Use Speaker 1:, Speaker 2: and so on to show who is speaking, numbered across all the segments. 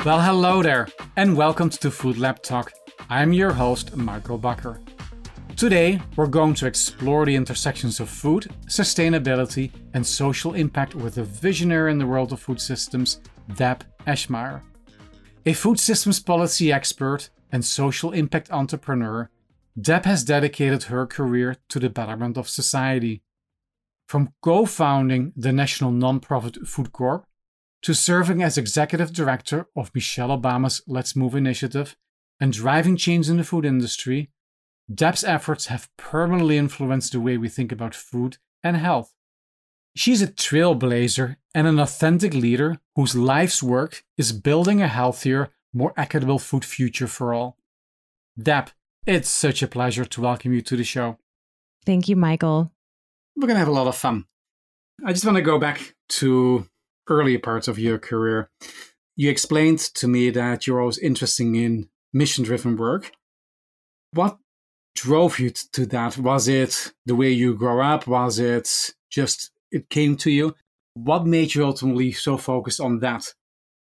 Speaker 1: Well, hello there, and welcome to Food Lab Talk. I'm your host, Michael Bakker. Today, we're going to explore the intersections of food, sustainability, and social impact with a visionary in the world of food systems, Deb Eschmeyer. A food systems policy expert and social impact entrepreneur, Deb has dedicated her career to the betterment of society. From co-founding the national nonprofit Food Corp to serving as executive director of Michelle Obama's Let's Move initiative and driving change in the food industry, Deb's efforts have permanently influenced the way we think about food and health. She's a trailblazer and an authentic leader whose life's work is building a healthier, more equitable food future for all. Deb, it's such a pleasure to welcome you to the show.
Speaker 2: Thank you, Michael.
Speaker 1: We're going to have a lot of fun. I just want to go back to earlier parts of your career. You explained to me that you're always interested in mission-driven work. What drove you to that? Was it the way you grew up? Was it just it came to you? What made you ultimately so focused on that?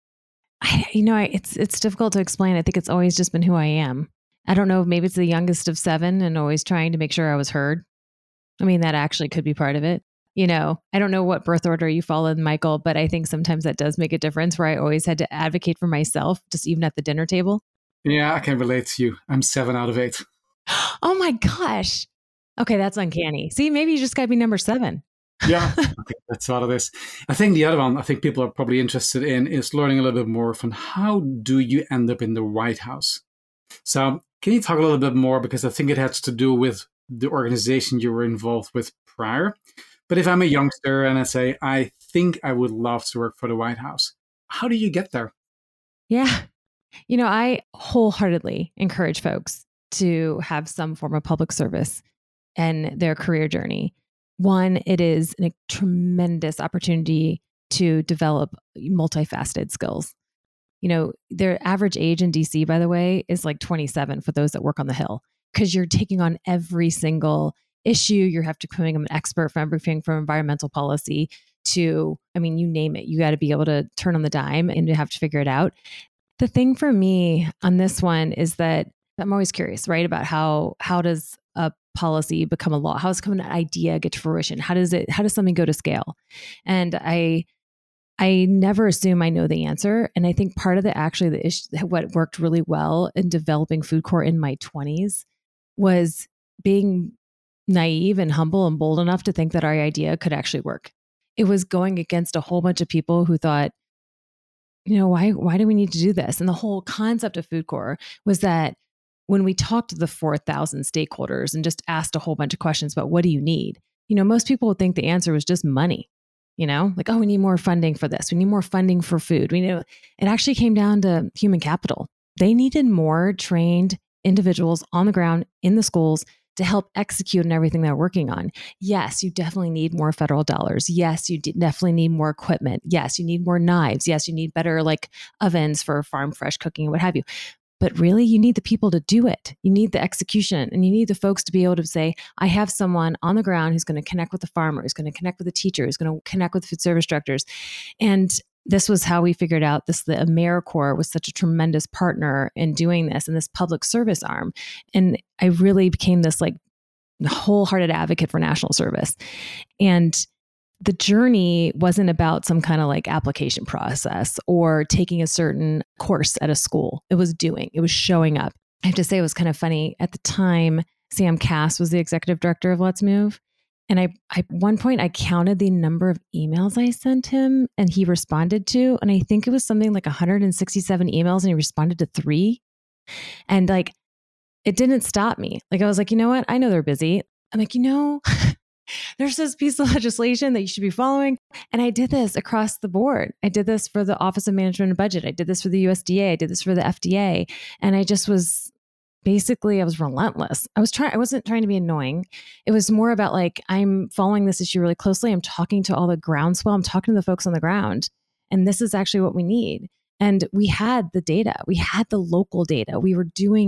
Speaker 2: It's difficult to explain. I think it's always just been who I am. I don't know, maybe it's the youngest of 7 and always trying to make sure I was heard. I mean, that actually could be part of it. I don't know what birth order you followed, Michael, but I think sometimes that does make a difference where I always had to advocate for myself, just even at the dinner table.
Speaker 1: Yeah, I can relate to you. I'm 7 out of 8.
Speaker 2: Oh my gosh. Okay, that's uncanny. See, maybe you just got to be number 7.
Speaker 1: Yeah, okay, that's what it is. I think the other one I think people are probably interested in is learning a little bit more from how do you end up in the White House? So can you talk a little bit more, because I think it has to do with the organization you were involved with prior. But if I'm a youngster and I say, I think I would love to work for the White House, how do you get there?
Speaker 2: Yeah. I wholeheartedly encourage folks to have some form of public service in their career journey. One, it is a tremendous opportunity to develop multifaceted skills. Their average age in DC, by the way, is like 27 for those that work on the Hill, because you're taking on every single issue. You have to become an expert from everything from environmental policy to, you name it. You got to be able to turn on the dime and you have to figure it out. The thing for me on this one is that I'm always curious, right? About how does a policy become a law? How does an idea get to fruition? How does something go to scale? And I never assume I know the answer. And I think part of the issue, what worked really well in developing Food Corp in my 20s was being naive and humble and bold enough to think that our idea could actually work. It was going against a whole bunch of people who thought, why do we need to do this? And the whole concept of Food Corp was that when we talked to the 4,000 stakeholders and just asked a whole bunch of questions about what do you need, most people would think the answer was just money. Like, oh, we need more funding for this. We need more funding for food. It actually came down to human capital. They needed more trained individuals on the ground in the schools to help execute on everything they're working on. Yes, you definitely need more federal dollars. Yes, you definitely need more equipment. Yes, you need more knives. Yes, you need better ovens for farm fresh cooking and what have you. But really, you need the people to do it. You need the execution, and you need the folks to be able to say, I have someone on the ground who's going to connect with the farmer, who's going to connect with the teacher, who's going to connect with the food service directors. And this was how we figured out the AmeriCorps was such a tremendous partner in doing this, and this public service arm. And I really became this wholehearted advocate for national service. And the journey wasn't about some kind of application process or taking a certain course at a school. It was showing up. I have to say, it was kind of funny. At the time, Sam Cass was the executive director of Let's Move. And at one point I counted the number of emails I sent him and he responded to, and I think it was something like 167 emails and he responded to 3. And it didn't stop me. I was like, you know what? I know they're busy. I'm like, there's this piece of legislation that you should be following. And I did this across the board. I did this for the Office of Management and Budget. I did this for the USDA. I did this for the FDA. And I just was I was relentless. I wasn't trying to be annoying. It was more about I'm following this issue really closely. I'm talking to all the groundswell. I'm talking to the folks on the ground. And this is actually what we need. And we had the data. We had the local data. We were doing it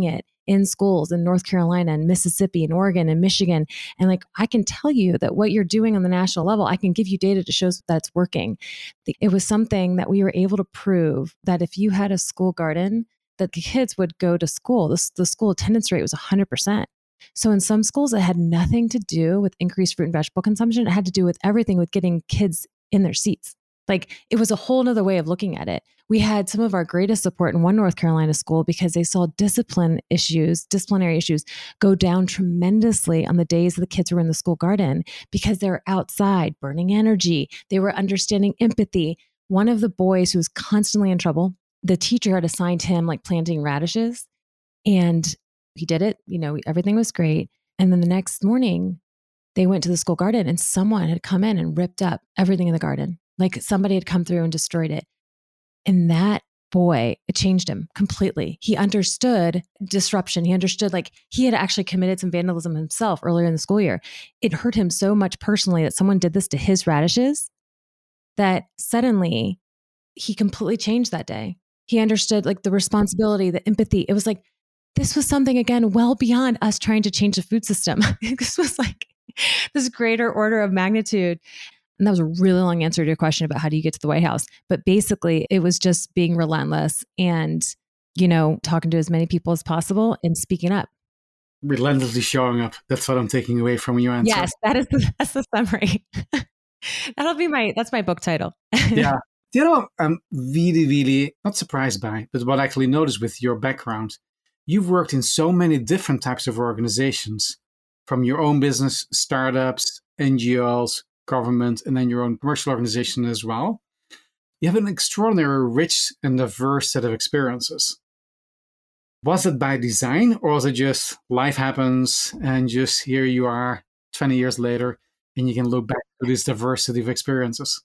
Speaker 2: in schools in North Carolina and Mississippi and Oregon and Michigan. And like, I can tell you that what you're doing on the national level, I can give you data to show that it's working. It was something that we were able to prove that if you had a school garden, that the kids would go to school. The school attendance rate was 100%. So in some schools, it had nothing to do with increased fruit and vegetable consumption. It had to do with everything with getting kids in their seats. Like it was a whole nother way of looking at it. We had some of our greatest support in one North Carolina school because they saw disciplinary issues go down tremendously on the days that the kids were in the school garden because they were outside burning energy. They were understanding empathy. One of the boys who was constantly in trouble, the teacher had assigned him like planting radishes, and he did it. Everything was great. And then the next morning, they went to the school garden and someone had come in and ripped up everything in the garden. Like somebody had come through and destroyed it. And that boy, it changed him completely. He understood disruption. He understood like he had actually committed some vandalism himself earlier in the school year. It hurt him so much personally that someone did this to his radishes that suddenly he completely changed that day. He understood like the responsibility, the empathy. It was like, this was something, again, well beyond us trying to change the food system. This was like this greater order of magnitude. And that was a really long answer to your question about how do you get to the White House. But basically, it was just being relentless and, talking to as many people as possible and speaking up.
Speaker 1: Relentlessly showing up. That's what I'm taking away from your answer.
Speaker 2: Yes, that's the summary. That's my book title.
Speaker 1: Yeah. The other one I'm really, really not surprised by, but what I actually noticed with your background, you've worked in so many different types of organizations, from your own business, startups, NGOs, government, and then your own commercial organization as well. You have an extraordinary, rich and diverse set of experiences. Was it by design, or was it just life happens and just here you are 20 years later and you can look back to this diversity of experiences?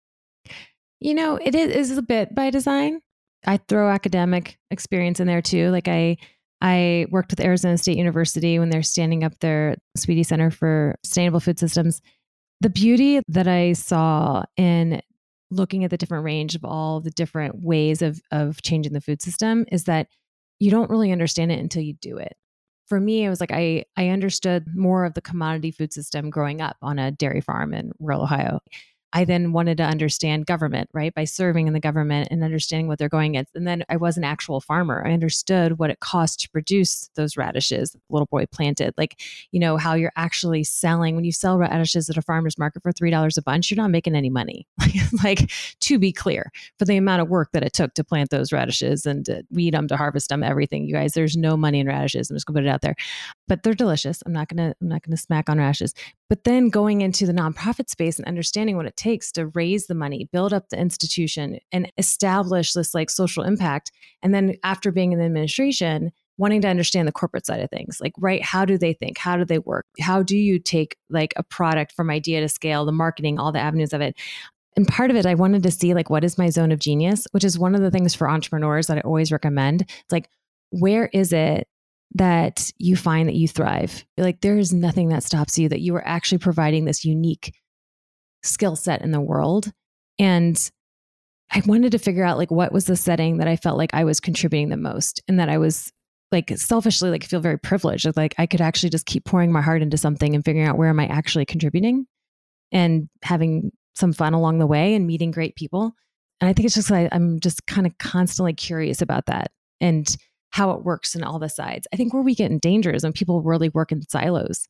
Speaker 2: It is a bit by design. I throw academic experience in there too. Like I worked with Arizona State University when they're standing up their Sweetie Center for Sustainable Food Systems. The beauty that I saw in looking at the different range of all the different ways of changing the food system is that you don't really understand it until you do it. For me, it was like I understood more of the commodity food system growing up on a dairy farm in rural Ohio. I then wanted to understand government, right? By serving in the government and understanding what they're going against. And then I was an actual farmer. I understood what it cost to produce those radishes that the little boy planted. Like, how you're actually selling. When you sell radishes at a farmer's market for $3 a bunch, you're not making any money. Like, to be clear, for the amount of work that it took to plant those radishes and to weed them, to harvest them, everything, you guys, there's no money in radishes. I'm just gonna put it out there. But they're delicious. I'm not gonna smack on radishes. But then going into the nonprofit space and understanding what it takes to raise the money, build up the institution, and establish this like social impact. And then after being in the administration, wanting to understand the corporate side of things, like, right, how do they think? How do they work? How do you take like a product from idea to scale, the marketing, all the avenues of it? And part of it, I wanted to see like, what is my zone of genius, which is one of the things for entrepreneurs that I always recommend. It's like, where is it that you find that you thrive? Like, there is nothing that stops you, that you are actually providing this unique skill set in the world. And I wanted to figure out like, what was the setting that I felt like I was contributing the most, and that I was like selfishly like feel very privileged. Like I could actually just keep pouring my heart into something and figuring out where am I actually contributing and having some fun along the way and meeting great people. And I think it's just I'm just kind of constantly curious about that and how it works in all the sides. I think where we get in danger is when people really work in silos.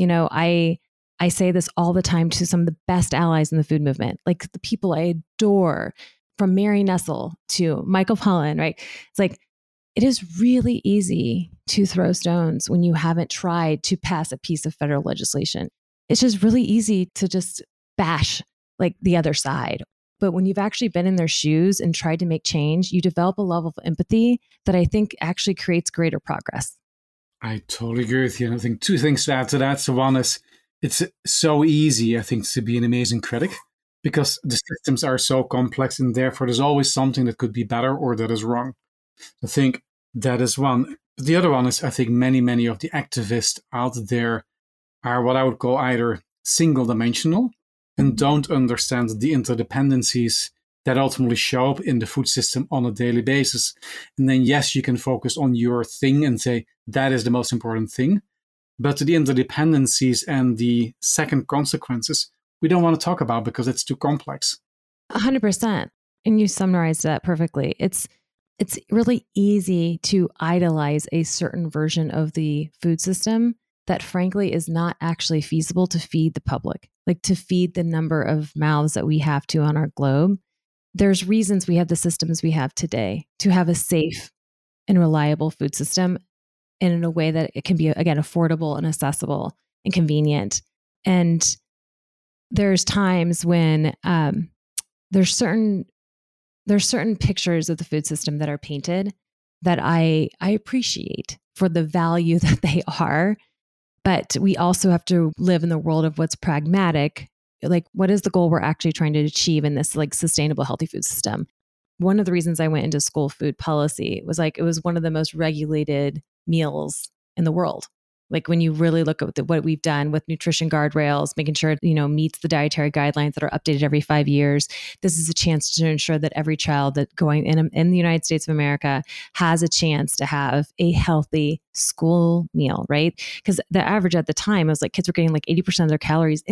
Speaker 2: I say this all the time to some of the best allies in the food movement, like the people I adore, from Mary Nestle to Michael Pollan, right? It's like, it is really easy to throw stones when you haven't tried to pass a piece of federal legislation. It's just really easy to just bash like the other side. But when you've actually been in their shoes and tried to make change, you develop a level of empathy that I think actually creates greater progress.
Speaker 1: I totally agree with you. And I think two things to add to that. So one is, it's so easy, I think, to be an amazing critic because the systems are so complex and therefore there's always something that could be better or that is wrong. I think that is one. The other one is, I think many of the activists out there are what I would call either single dimensional and don't understand the interdependencies that ultimately show up in the food system on a daily basis. And then, yes, you can focus on your thing and say that is the most important thing. But the interdependencies and the second consequences, we don't want to talk about because it's too complex.
Speaker 2: 100%. And you summarized that perfectly. It's really easy to idolize a certain version of the food system that frankly is not actually feasible to feed the public, like to feed the number of mouths that we have to on our globe. There's reasons we have the systems we have today to have a safe and reliable food system, and in a way that it can be, again, affordable and accessible and convenient. And there's times when there's certain pictures of the food system that are painted that I appreciate for the value that they are. But we also have to live in the world of what's pragmatic. Like, what is the goal we're actually trying to achieve in this like sustainable, healthy food system? One of the reasons I went into school food policy was like, it was one of the most regulated meals in the world. Like when you really look at what we've done with nutrition guardrails, making sure it, meets the dietary guidelines that are updated every 5 years. This is a chance to ensure that every child that going in the United States of America has a chance to have a healthy school meal, right? Because the average at the time was like kids were getting like 80% of their calories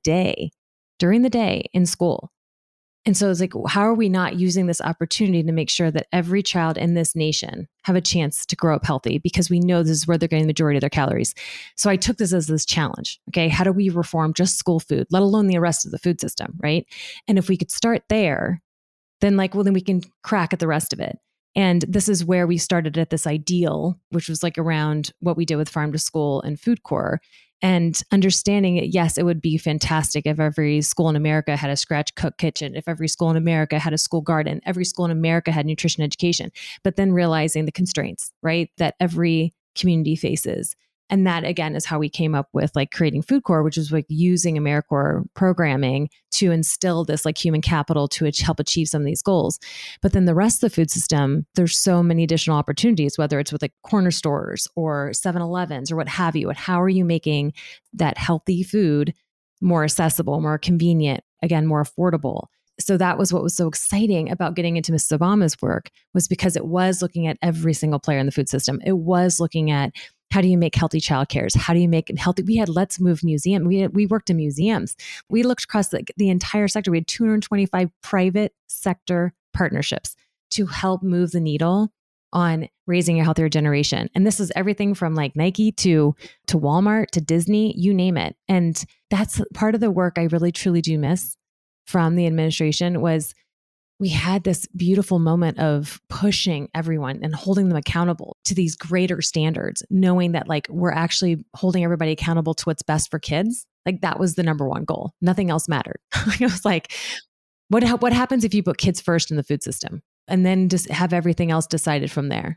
Speaker 2: during the day in school. And so it's like, how are we not using this opportunity to make sure that every child in this nation have a chance to grow up healthy? Because we know this is where they're getting the majority of their calories. So I took this as this challenge. Okay, how do we reform just school food, let alone the rest of the food system, right? And if we could start there, then then we can crack at the rest of it. And this is where we started at this ideal, which was like around what we did with Farm to School and Food Corps. And understanding it, yes, it would be fantastic if every school in America had a scratch cook kitchen, if every school in America had a school garden, every school in America had nutrition education, but then realizing the constraints, right, that every community faces. And that, again, is how we came up with like creating Food Corps, which is like using AmeriCorps programming to instill this like human capital to help achieve some of these goals. But then the rest of the food system, there's so many additional opportunities, whether it's with like corner stores or 7-Elevens or what have you. And how are you making that healthy food more accessible, more convenient, again, more affordable? So that was what was so exciting about getting into Mrs. Obama's work, was because it was looking at every single player in the food system. It was looking at how do you make healthy childcares? How do you make healthy? We had Let's Move Museum. We worked in museums. We looked across the entire sector. We had 225 private sector partnerships to help move the needle on raising a healthier generation. And this is everything from like Nike to Walmart to Disney, you name it. And that's part of the work I really truly do miss from the administration. Was we had this beautiful moment of pushing everyone and holding them accountable to these greater standards, knowing that like we're actually holding everybody accountable to what's best for kids. Like that was the number one goal. Nothing else mattered. It was like, what happens if you put kids first in the food system and then just have everything else decided from there?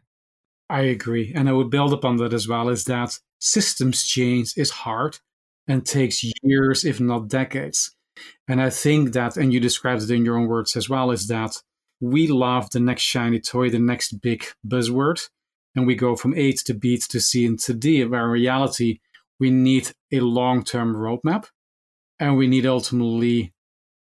Speaker 1: I agree. And I would build upon that as well, is that systems change is hard and takes years, if not decades. And I think that, and you described it in your own words as well, is that we love the next shiny toy, the next big buzzword, and we go from A to B to C and to D, where in reality, we need a long-term roadmap, and we need ultimately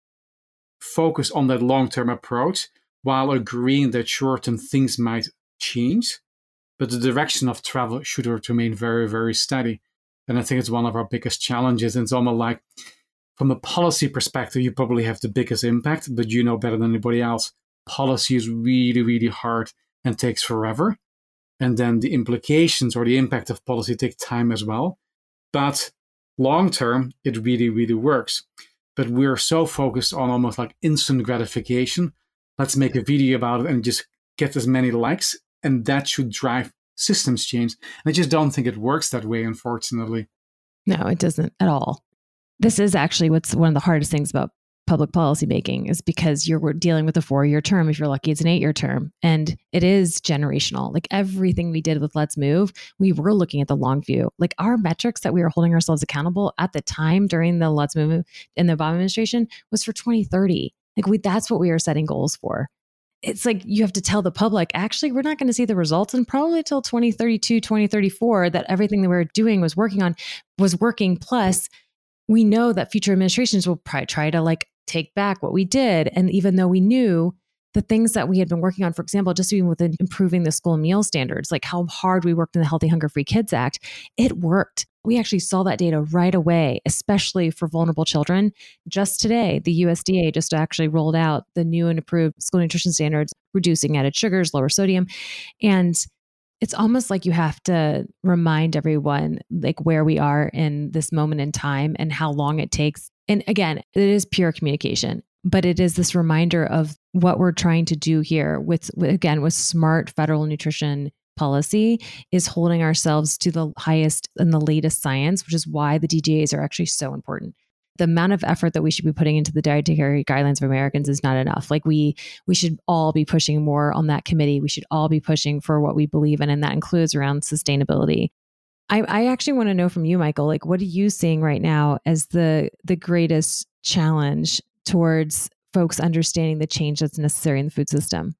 Speaker 1: focus on that long-term approach while agreeing that short-term things might change, but the direction of travel should remain very, very steady. And I think it's one of our biggest challenges. And it's almost like, from a policy perspective, you probably have the biggest impact, but you know better than anybody else, policy is really, really hard and takes forever. And then the implications or the impact of policy take time as well. But long term, it really, really works. But we're so focused on almost like instant gratification. Let's make a video about it and just get as many likes. And that should drive systems change. And I just don't think it works that way, unfortunately.
Speaker 2: No, it doesn't at all. This is actually what's one of the hardest things about public policy making, is because you're dealing with a 4-year term. If you're lucky, it's an 8-year term. And it is generational. Like everything we did with Let's Move, we were looking at the long view. Like our metrics that we were holding ourselves accountable at the time during the Let's Move in the Obama administration was for 2030. Like that's what we were setting goals for. It's like you have to tell the public, actually, we're not going to see the results and probably till 2032, 2034, that everything that we were doing was working. Plus, we know that future administrations will probably try to like take back what we did. And even though we knew the things that we had been working on, for example, just even with improving the school meal standards, like how hard we worked in the Healthy Hunger Free Kids Act, it worked. We actually saw that data right away, especially for vulnerable children. Just today, the USDA just actually rolled out the new and approved school nutrition standards, reducing added sugars, lower sodium. And it's almost like you have to remind everyone like where we are in this moment in time and how long it takes. And again, it is pure communication, but it is this reminder of what we're trying to do here with smart federal nutrition policy is holding ourselves to the highest and the latest science, which is why the DGAs are actually so important. The amount of effort that we should be putting into the Dietary Guidelines of Americans is not enough. Like we should all be pushing more on that committee. We should all be pushing for what we believe in, and that includes around sustainability. I actually want to know from you, Michael, like what are you seeing right now as the greatest challenge towards folks understanding the change that's necessary in the food system?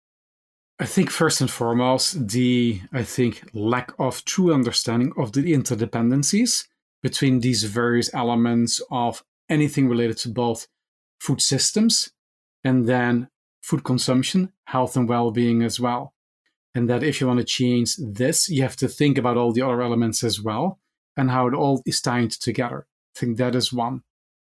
Speaker 1: I think first and foremost, the lack of true understanding of the interdependencies between these various elements of anything related to both food systems and then food consumption, health and well-being as well. And that if you want to change this, you have to think about all the other elements as well and how it all is tied together. I think that is one.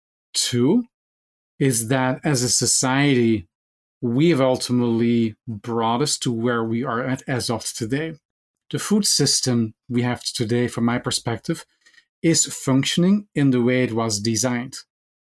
Speaker 1: Two is that as a society, we have ultimately brought us to where we are at as of today. The food system we have today, from my perspective, is functioning in the way it was designed.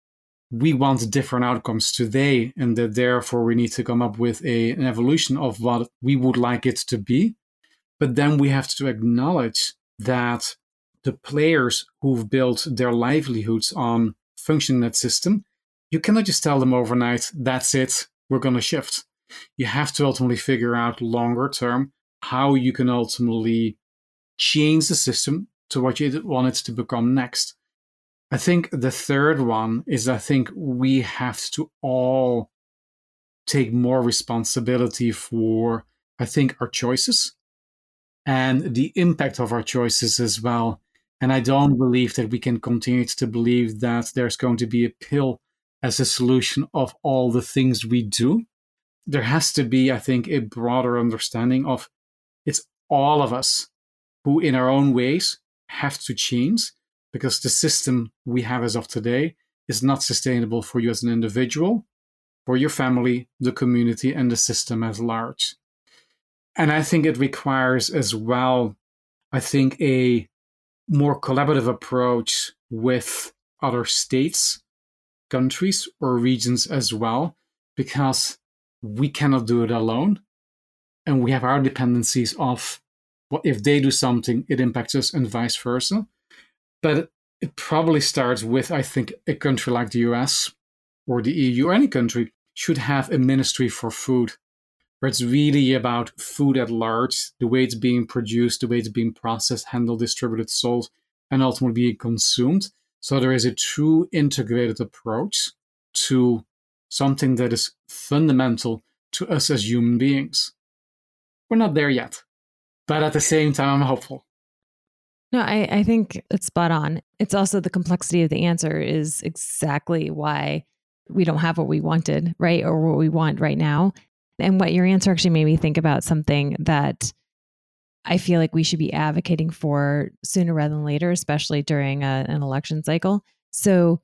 Speaker 1: We want different outcomes today, and that therefore we need to come up with an evolution of what we would like it to be. But then we have to acknowledge that the players who've built their livelihoods on functioning that system, you cannot just tell them overnight, that's it, we're going to shift. You have to ultimately figure out longer term how you can ultimately change the system to what you want it to become next. I think the third one is we have to all take more responsibility for, our choices and the impact of our choices as well. And I don't believe that we can continue to believe that there's going to be a pill as a solution of all the things we do. There has to be, a broader understanding of it's all of us who in our own ways have to change, because the system we have as of today is not sustainable for you as an individual, for your family, the community, and the system as large. And I think it requires as well, a more collaborative approach with other states, countries, or regions as well, because we cannot do it alone. And we have our dependencies of what if they do something, it impacts us, and vice versa. But it probably starts with, a country like the US or the EU or any country should have a ministry for food, where it's really about food at large, the way it's being produced, the way it's being processed, handled, distributed, sold, and ultimately being consumed. So there is a true integrated approach to something that is fundamental to us as human beings. We're not there yet, but at the same time, I'm hopeful.
Speaker 2: No, I think it's spot on. It's also the complexity of the answer is exactly why we don't have what we wanted, right? Or what we want right now. And what your answer actually made me think about something that I feel like we should be advocating for sooner rather than later, especially during an election cycle. So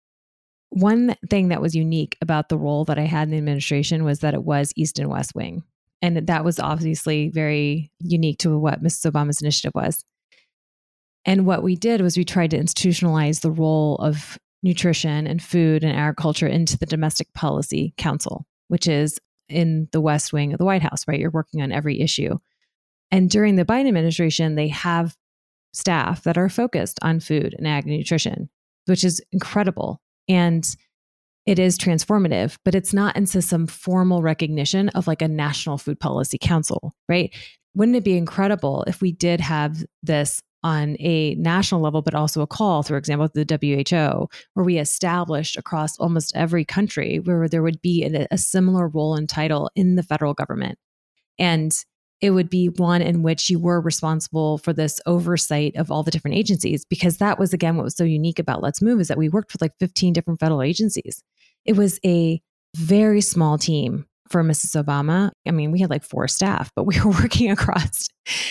Speaker 2: one thing that was unique about the role that I had in the administration was that it was East and West Wing. And that was obviously very unique to what Mrs. Obama's initiative was. And what we did was we tried to institutionalize the role of nutrition and food and agriculture into the Domestic Policy Council, which is in the West Wing of the White House, right? You're working on every issue. And during the Biden administration, they have staff that are focused on food and ag and nutrition, which is incredible. And it is transformative, but it's not into some formal recognition of like a National Food Policy Council, right? Wouldn't it be incredible if we did have this on a national level, but also a call, for example, the WHO, where we established across almost every country where there would be a similar role and title in the federal government. And it would be one in which you were responsible for this oversight of all the different agencies, because that was, again, what was so unique about Let's Move is that we worked with like 15 different federal agencies. It was a very small team for Mrs. Obama. I mean, we had like 4 staff, but we were working across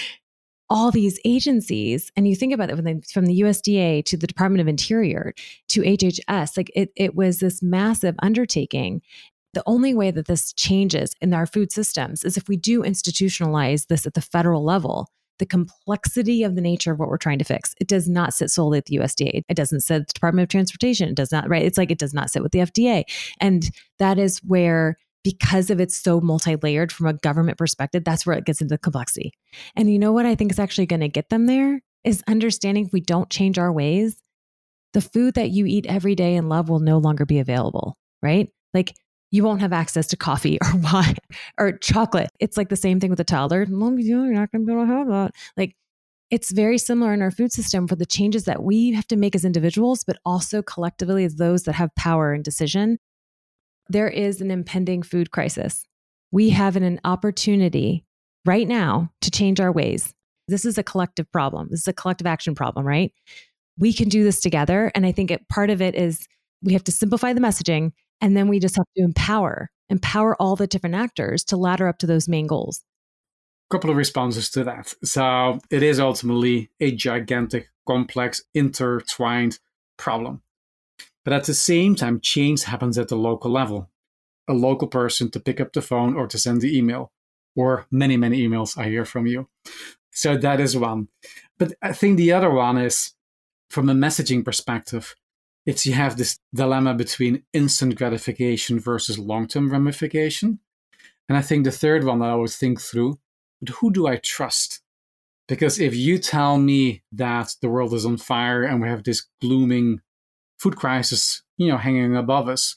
Speaker 2: all these agencies. And you think about it from the USDA to the Department of Interior to HHS, like it was this massive undertaking. The only way that this changes in our food systems is if we do institutionalize this at the federal level. The complexity of the nature of what we're trying to fix. It does not sit solely at the USDA. It doesn't sit at the Department of Transportation. It does not, right? It's like it does not sit with the FDA. And that is where, because of it's so multi-layered from a government perspective, that's where it gets into the complexity. And you know what I think is actually going to get them there is understanding if we don't change our ways, the food that you eat every day and love will no longer be available, right? Like you won't have access to coffee or wine or chocolate. It's like the same thing with a toddler. You're not going to be able to have that. Like it's very similar in our food system for the changes that we have to make as individuals, but also collectively as those that have power and decision. There is an impending food crisis. We have an opportunity right now to change our ways. This is a collective problem. This is a collective action problem, right? We can do this together. And I think part of it is we have to simplify the messaging, and then we just have to empower all the different actors to ladder up to those main goals.
Speaker 1: A couple of responses to that. So it is ultimately a gigantic, complex, intertwined problem. But at the same time, change happens at the local level. A local person to pick up the phone or to send the email, or many, many emails I hear from you. So that is one. But I think the other one is, from a messaging perspective, it's you have this dilemma between instant gratification versus long-term ramification. And I think the third one that I always think through, but who do I trust? Because if you tell me that the world is on fire and we have this glooming food crisis, hanging above us,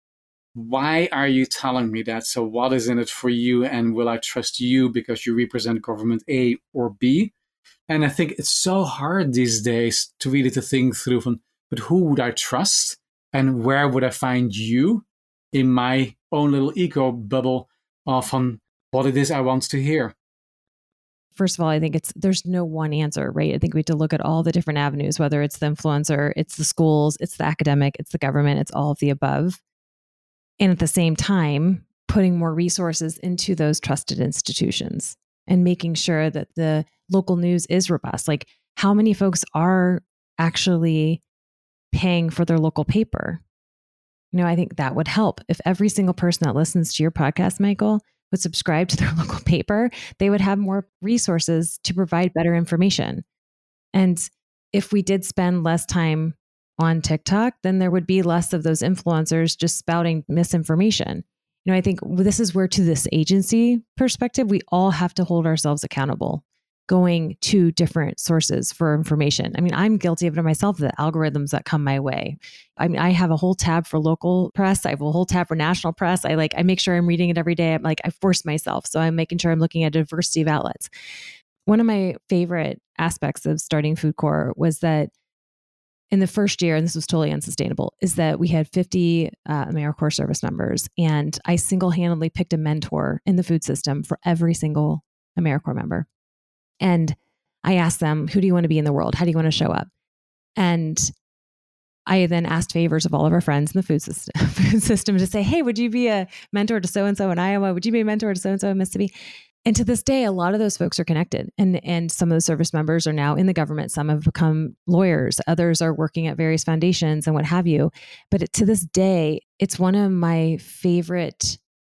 Speaker 1: why are you telling me that? So what is in it for you? And will I trust you because you represent government A or B? And I think it's so hard these days to really to think through from, but who would I trust? And where would I find you in my own little eco bubble of what it is I want to hear?
Speaker 2: First of all, I think there's no one answer, right? I think we have to look at all the different avenues, whether it's the influencer, it's the schools, it's the academic, it's the government, it's all of the above. And at the same time, putting more resources into those trusted institutions and making sure that the local news is robust. Like how many folks are actually paying for their local paper? I think that would help. If every single person that listens to your podcast, Michael, would subscribe to their local paper, they would have more resources to provide better information. And if we did spend less time on TikTok, then there would be less of those influencers just spouting misinformation. I think this is where, to this agency perspective, we all have to hold ourselves accountable, going to different sources for information. I mean, I'm guilty of it myself, the algorithms that come my way. I mean, I have a whole tab for local press. I have a whole tab for national press. I make sure I'm reading it every day. I force myself. So I'm making sure I'm looking at a diversity of outlets. One of my favorite aspects of starting Food Corps was that in the first year, and this was totally unsustainable, is that we had 50 AmeriCorps service members, and I single-handedly picked a mentor in the food system for every single AmeriCorps member. And I asked them, who do you want to be in the world? How do you want to show up? And I then asked favors of all of our friends in the food system to say, hey, would you be a mentor to so-and-so in Iowa? Would you be a mentor to so-and-so in Mississippi? And to this day, a lot of those folks are connected. And some of the service members are now in the government. Some have become lawyers. Others are working at various foundations and what have you. But to this day, it's one of my favorite,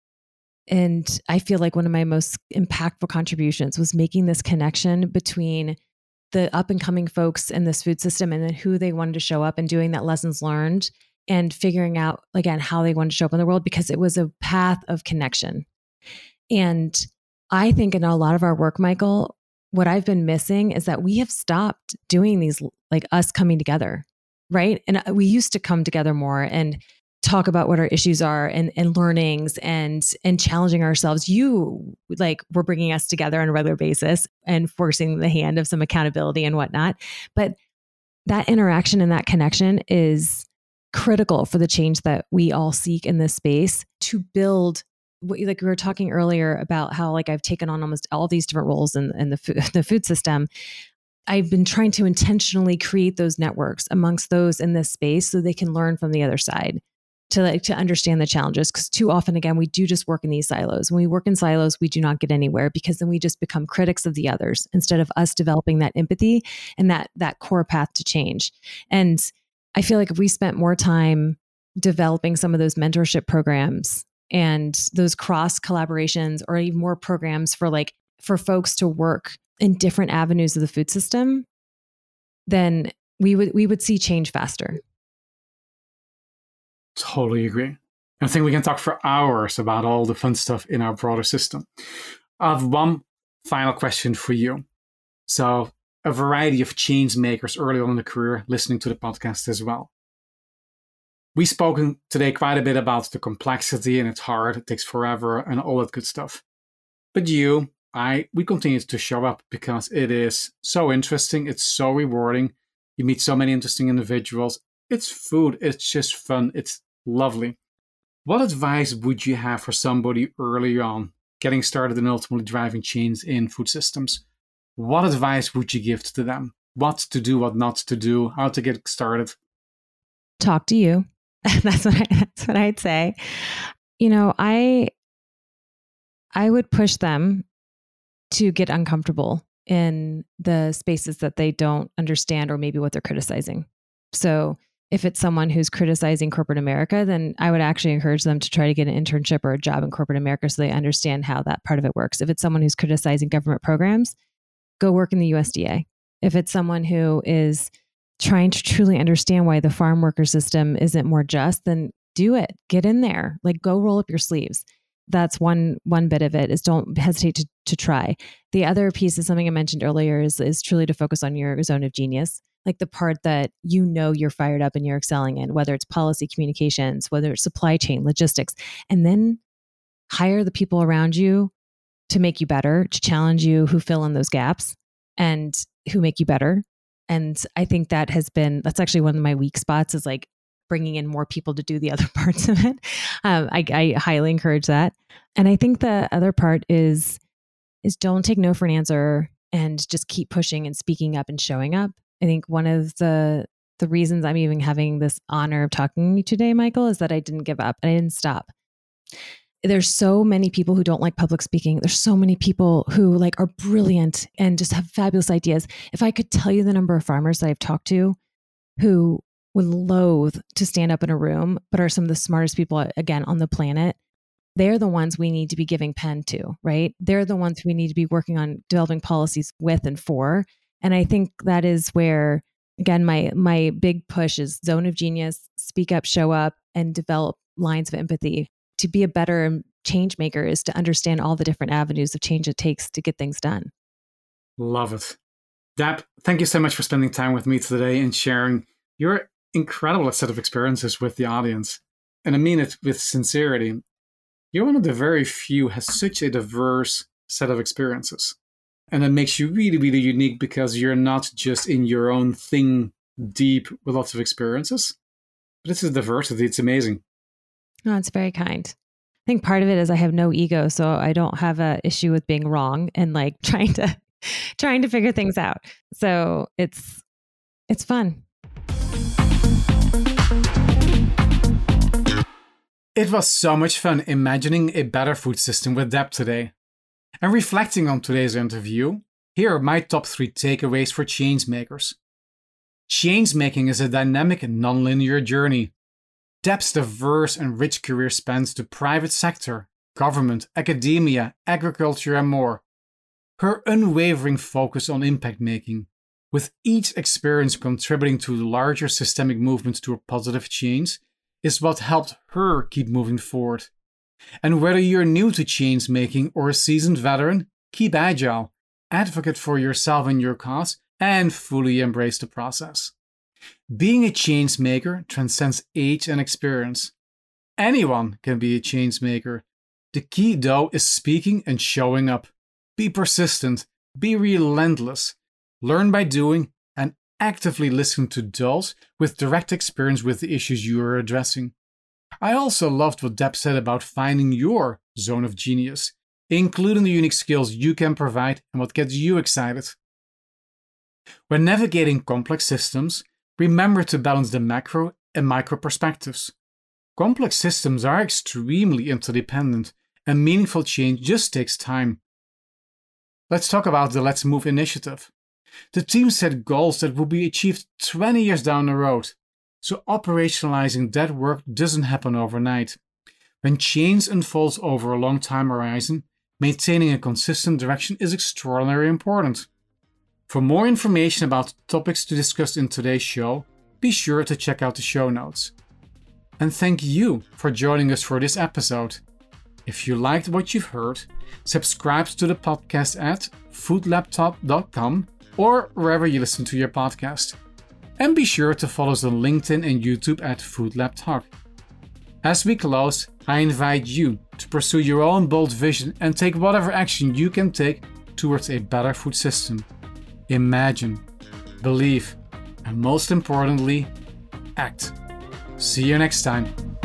Speaker 2: and I feel like one of my most impactful contributions was making this connection between the up and coming folks in this food system and then who they wanted to show up, and doing that lessons learned and figuring out, again, how they wanted to show up in the world, because it was a path of connection. And I think in a lot of our work, Michael, what I've been missing is that we have stopped doing these, like us coming together, right? And we used to come together more and talk about what our issues are and learnings and challenging ourselves. You were bringing us together on a regular basis and forcing the hand of some accountability and whatnot. But that interaction and that connection is critical for the change that we all seek in this space to build. Like we were talking earlier about how I've taken on almost all these different roles in the food system. I've been trying to intentionally create those networks amongst those in this space so they can learn from the other side. to understand the challenges. Because too often, again, we do just work in these silos. When we work in silos, we do not get anywhere because then we just become critics of the others instead of us developing that empathy and that core path to change. And I feel like if we spent more time developing some of those mentorship programs and those cross collaborations, or even more programs for folks to work in different avenues of the food system, then we would see change faster.
Speaker 1: Totally agree. I think we can talk for hours about all the fun stuff in our broader system. I have one final question for you. So, a variety of change makers early on in the career listening to the podcast as well. We've spoken today quite a bit about the complexity, and it's hard, it takes forever, and all that good stuff. But we continue to show up because it is so interesting, it's so rewarding. You meet so many interesting individuals. It's food, it's just fun, it's lovely. What advice would you have for somebody early on getting started and ultimately driving change in food systems? What advice would you give to them? What to do, what not to do, how to get started?
Speaker 2: Talk to you. That's what I'd say. I would push them to get uncomfortable in the spaces that they don't understand or maybe what they're criticizing. So if it's someone who's criticizing corporate America, then I would actually encourage them to try to get an internship or a job in corporate America so they understand how that part of it works. If it's someone who's criticizing government programs, go work in the USDA. If it's someone who is trying to truly understand why the farm worker system isn't more just, then do it. Get in there. Go roll up your sleeves. That's one bit of it, is don't hesitate to try. The other piece is something I mentioned earlier is truly to focus on your zone of genius, the part that you're fired up and you're excelling in, whether it's policy communications, whether it's supply chain, logistics, and then hire the people around you to make you better, to challenge you, who fill in those gaps and who make you better. And I think that's actually one of my weak spots, is bringing in more people to do the other parts of it. I highly encourage that. And I think the other part is don't take no for an answer and just keep pushing and speaking up and showing up. I think one of the reasons I'm even having this honor of talking to you today, Michael, is that I didn't give up and I didn't stop. There's so many people who don't like public speaking. There's so many people who are brilliant and just have fabulous ideas. If I could tell you the number of farmers that I've talked to who would loathe to stand up in a room, but are some of the smartest people, again, on the planet, they're the ones we need to be giving pen to, right? They're the ones we need to be working on developing policies with and for. And I think that is where, again, my big push is zone of genius, speak up, show up, and develop lines of empathy. To be a better change maker is to understand all the different avenues of change it takes to get things done.
Speaker 1: Love it. Deb, thank you so much for spending time with me today and sharing your incredible set of experiences with the audience. And I mean it with sincerity. You're one of the very few who has such a diverse set of experiences. And that makes you really, really unique because you're not just in your own thing deep with lots of experiences, but it's a diversity. It's amazing.
Speaker 2: Oh, it's very kind. I think part of it is I have no ego, so I don't have an issue with being wrong and trying to figure things out. So it's fun.
Speaker 1: It was so much fun imagining a better food system with Deb today. And reflecting on today's interview, here are my top 3 takeaways for change makers. Change making is a dynamic and non-linear journey. Deb's diverse and rich career spans the private sector, government, academia, agriculture, and more. Her unwavering focus on impact making, with each experience contributing to larger systemic movements to a positive change, is what helped her keep moving forward. And whether you're new to change making or a seasoned veteran, keep agile, advocate for yourself and your cause, and fully embrace the process. Being a change maker transcends age and experience. Anyone can be a change maker. The key, though, is speaking and showing up. Be persistent, be relentless, learn by doing, and actively listen to those with direct experience with the issues you are addressing. I also loved what Deb said about finding your zone of genius, including the unique skills you can provide and what gets you excited. When navigating complex systems, remember to balance the macro and micro perspectives. Complex systems are extremely interdependent, and meaningful change just takes time. Let's talk about the Let's Move initiative. The team set goals that will be achieved 20 years down the road, so operationalizing that work doesn't happen overnight. When change unfolds over a long time horizon, maintaining a consistent direction is extraordinarily important. For more information about topics to discuss in today's show, be sure to check out the show notes. And thank you for joining us for this episode. If you liked what you've heard, subscribe to the podcast at foodlaptalk.com or wherever you listen to your podcast. And be sure to follow us on LinkedIn and YouTube at Food Lab Talk. As we close, I invite you to pursue your own bold vision and take whatever action you can take towards a better food system. Imagine, believe, and most importantly, act. See you next time.